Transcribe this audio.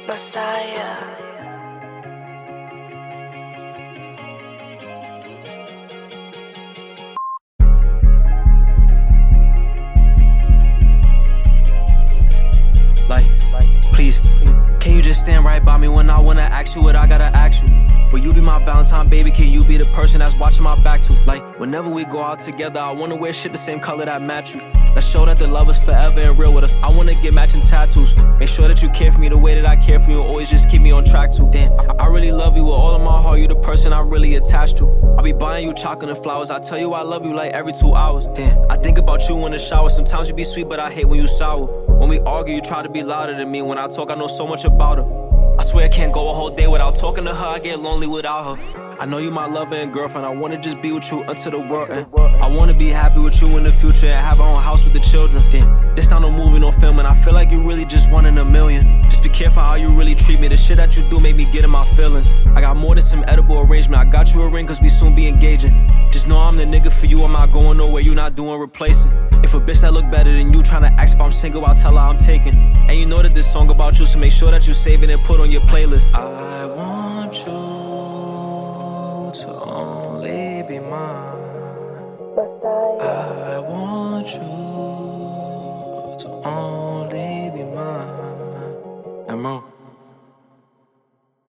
Messiah. Please, can you just stand right by me when I wanna ask you what I gotta ask you? Will you be my Valentine, baby? Can you be the person that's watching my back too? Like, whenever we go out together, I wanna wear shit the same color that match you. Let's show that the love is forever and real with us. I wanna get matching tattoos. Make sure that you care for me the way that I care for you, and always just keep me on track too. Damn, I really love you with all of my heart. You the person I'm really attached to. I'll be buying you chocolate and flowers. I tell you I love you like every 2 hours. Damn, I think about you in the shower. Sometimes you be sweet, but I hate when you sour. When we argue, you try to be louder than me. When I talk, I know so much about her. I swear I can't go a whole day without talking to her. I get lonely without her. I know you my lover and girlfriend. I wanna just be with you until the world ends. I wanna be happy with you in the future and have our own house with the children. Damn, this not no movie, no film, and I feel like you really just one in a million. Just be careful how you really treat me. The shit that you do make me get in my feelings. I got more than some edible arrangement. I got you a ring cause we soon be engaging. Just know I'm the nigga for you. I'm not going nowhere, you not doing replacing. If a bitch that look better than you tryna ask if I'm single, I'll tell her I'm taken. And you know that this song about you, so make sure that you save it and put on your playlist. I want you to only be mine. I want you